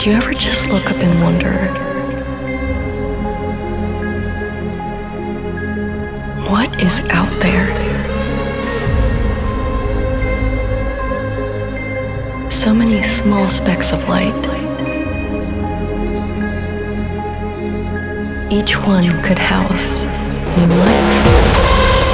Do you ever just look up and wonder, what is out there? So many small specks of light. Each one could house new life.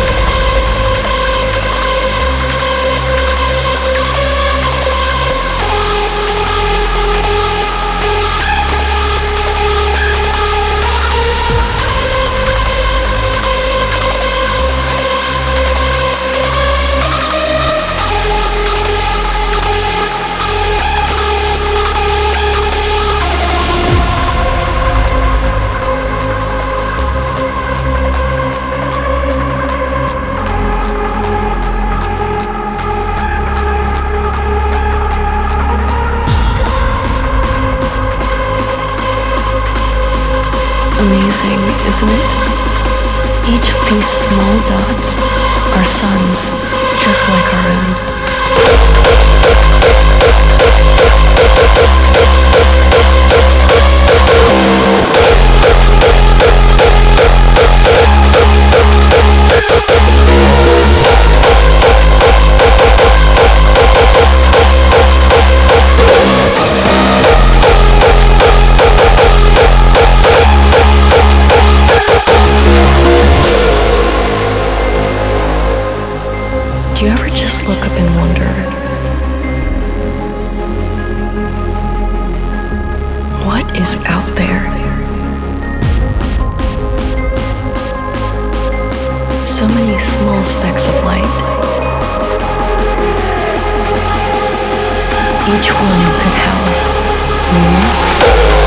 Amazing, isn't it? Each of these small dots are suns, just like our own. Do you ever just look up and wonder, what is out there? So many small specks of light. Each one could house new life.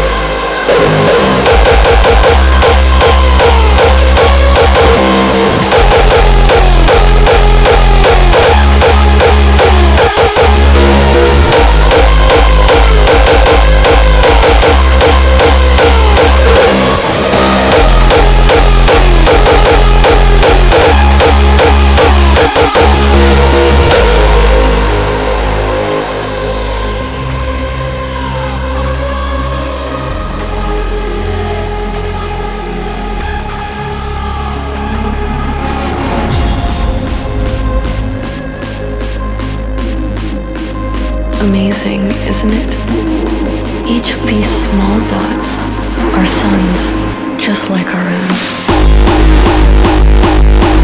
Amazing, isn't it? Each of these small dots are suns, just like our own.